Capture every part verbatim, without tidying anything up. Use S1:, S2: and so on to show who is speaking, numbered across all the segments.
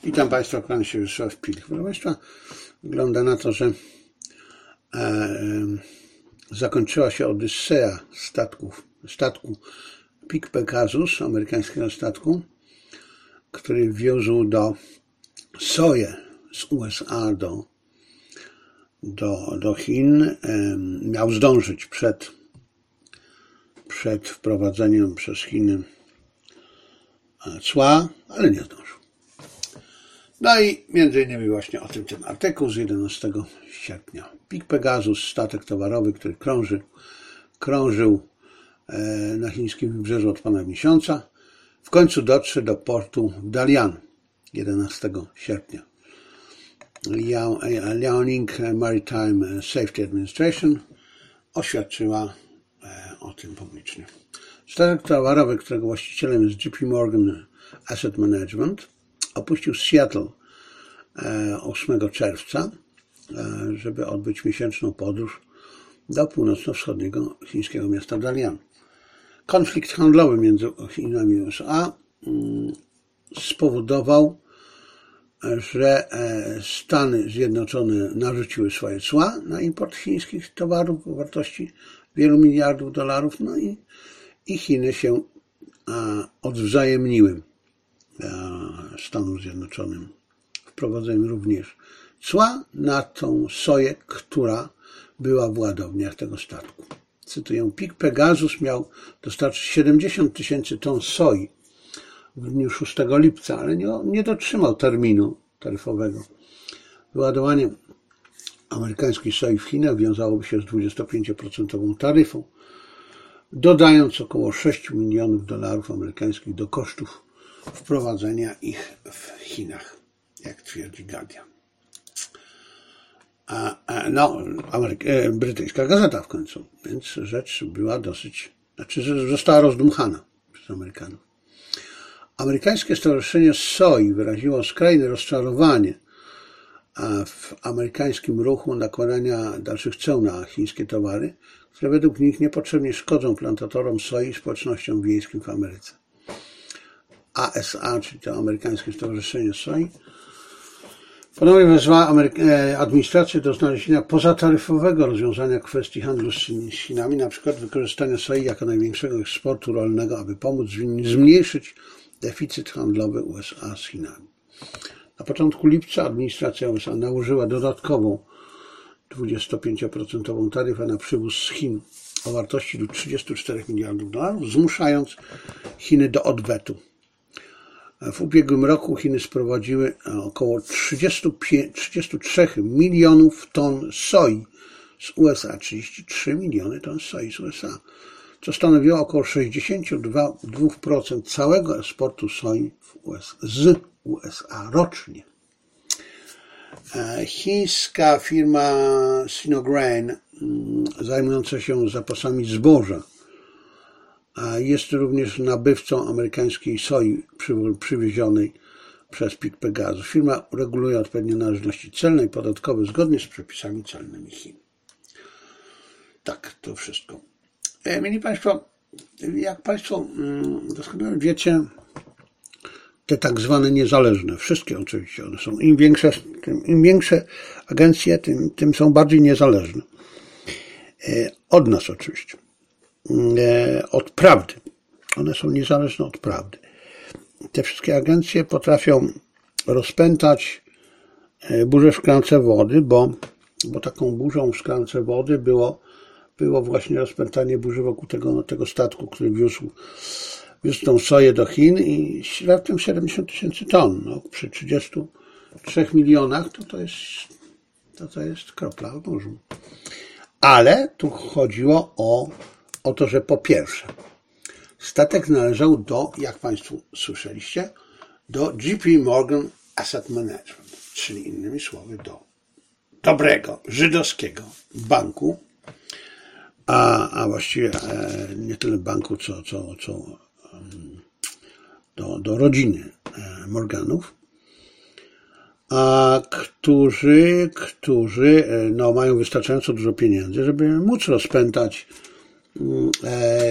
S1: Witam Państwa, kłaniam się Wiesław Pilch. Proszę Państwa, wygląda na to, że e, e, zakończyła się odyseja statków, statku Pik Pegasus, amerykańskiego statku, który wiózł do soję z U S A do, do, do Chin. E, miał zdążyć przed, przed wprowadzeniem przez Chiny cła, ale nie zdążył. No i między innymi właśnie o tym ten artykuł z jedenastego sierpnia. Pik Pegasus, statek towarowy, który krążył, krążył na chińskim wybrzeżu od ponad miesiąca, w końcu dotrze do portu w Dalian jedenastego sierpnia. Liaoning Maritime Safety Administration oświadczyła o tym publicznie. Statek towarowy, którego właścicielem jest J P Morgan Asset Management, opuścił Seattle ósmego czerwca, żeby odbyć miesięczną podróż do północno-wschodniego chińskiego miasta Dalian. Konflikt handlowy między Chinami i U S A spowodował, że Stany Zjednoczone narzuciły swoje cła na import chińskich towarów o wartości wielu miliardów dolarów, no i, i Chiny się odwzajemniły Stanom Zjednoczonym, wprowadzeniem również cła na tą soję, która była w ładowniach tego statku. Cytuję, Pik Pegasus miał dostarczyć siedemdziesiąt tysięcy ton soi w dniu szóstego lipca, ale nie, nie dotrzymał terminu taryfowego. Wyładowanie amerykańskiej soi w Chinach wiązałoby się z dwudziestopięcioprocentową taryfą, dodając około sześć milionów dolarów amerykańskich do kosztów wprowadzenia ich w Chinach, jak twierdzi Guardian. A, a, no, Ameryka, brytyjska gazeta w końcu, więc rzecz była dosyć, znaczy została rozdmuchana przez Amerykanów. Amerykańskie Stowarzyszenie Soi wyraziło skrajne rozczarowanie w amerykańskim ruchu nakładania dalszych ceł na chińskie towary, które według nich niepotrzebnie szkodzą plantatorom soi i społecznościom wiejskim w Ameryce. A S A, czyli to amerykańskie Stowarzyszenie Soi, ponownie wezwała administrację do znalezienia pozataryfowego rozwiązania kwestii handlu z Chinami, na przykład wykorzystania soi jako największego eksportu rolnego, aby pomóc zmniejszyć deficyt handlowy U S A z Chinami. Na początku lipca administracja U S A nałożyła dodatkową dwudziestopięcioprocentową taryfę na przywóz z Chin o wartości do trzydziestu czterech miliardów dolarów, zmuszając Chiny do odwetu. W ubiegłym roku Chiny sprowadziły około trzydzieści trzy milionów ton soi z U S A, trzydzieści trzy miliony ton soi z U S A, co stanowiło około sześćdziesiąt dwa procent całego eksportu soi w U S A, z U S A rocznie. Chińska firma Sinograin, zajmująca się zapasami zboża, jest również nabywcą amerykańskiej soi przywiezionej przez Pik Pegasus. Firma reguluje odpowiednie należności celne i podatkowe zgodnie z przepisami celnymi Chin. Tak, to wszystko. Mieli Państwo, jak Państwo doskonale wiecie, te tak zwane niezależne, wszystkie oczywiście, one są, im większe, tym, im większe agencje, tym, tym są bardziej niezależne. Od nas oczywiście. Od prawdy. One są niezależne od prawdy. Te wszystkie agencje potrafią rozpętać burzę w szklance wody, bo, bo taką burzą w szklance wody było, było właśnie rozpętanie burzy wokół tego, tego statku, który wiózł, wiózł tą soję do Chin i raptem siedemdziesiąt tysięcy ton. No, przy trzydziestu trzech milionach to to jest, to to jest kropla w morzu. Ale tu chodziło o o to, że po pierwsze, statek należał do, jak Państwo słyszeliście, do J P Morgan Asset Management, czyli innymi słowy do dobrego, żydowskiego banku, a, a właściwie nie tyle banku, co, co, co do, do rodziny Morganów, a którzy, którzy no, mają wystarczająco dużo pieniędzy, żeby móc rozpętać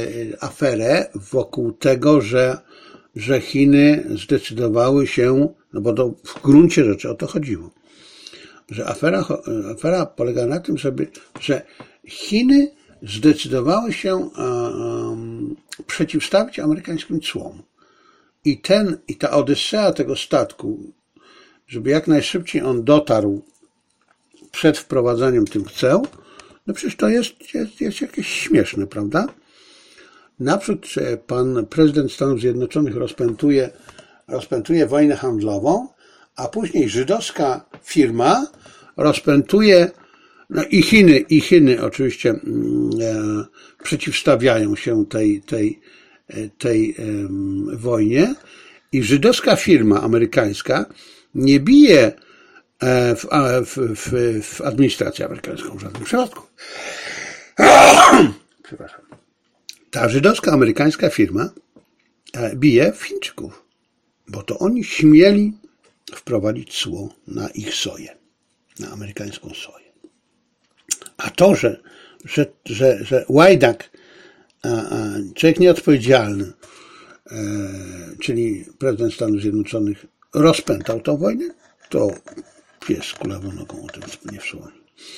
S1: aferę wokół tego, że, że Chiny zdecydowały się No bo to w gruncie rzeczy o to chodziło. Że afera, afera polega na tym, żeby, że Chiny zdecydowały się um, przeciwstawić amerykańskim cłom. I ten, i ta Odysea tego statku, żeby jak najszybciej on dotarł przed wprowadzeniem tych ceł, no przecież to jest, jest, jest jakieś śmieszne, prawda? Naprzód pan prezydent Stanów Zjednoczonych rozpętuje, rozpętuje wojnę handlową, a później żydowska firma rozpętuje, no i Chiny, i Chiny oczywiście e, przeciwstawiają się tej, tej, tej e, wojnie i żydowska firma amerykańska nie bije w, w, w, w administrację amerykańską w żadnym przypadku. Przepraszam. Ta żydowska amerykańska firma bije w Chińczyków, bo to oni śmieli wprowadzić cło na ich soję, na amerykańską soję. A to, że, że, że, że łajdak, człowiek nieodpowiedzialny, czyli prezydent Stanów Zjednoczonych, rozpętał tą wojnę, to pies kulawą nogą o tym nie wszłoni.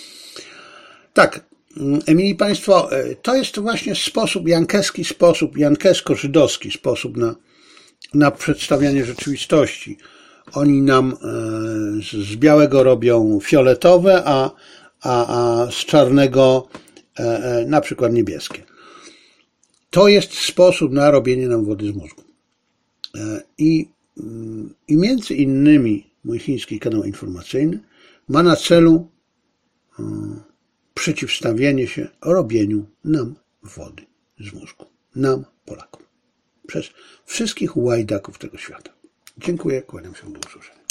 S1: Tak, mili Państwo, to jest właśnie sposób, jankeski sposób, jankesko-żydowski sposób na, na przedstawianie rzeczywistości. Oni nam z białego robią fioletowe, a, a, a z czarnego na przykład niebieskie. To jest sposób na robienie nam wody z mózgu. I, i między innymi mój chiński kanał informacyjny ma na celu przeciwstawienie się robieniu nam wody z mózgu. Nam, Polakom. Przez wszystkich łajdaków tego świata. Dziękuję, kłaniam się do usłyszenia.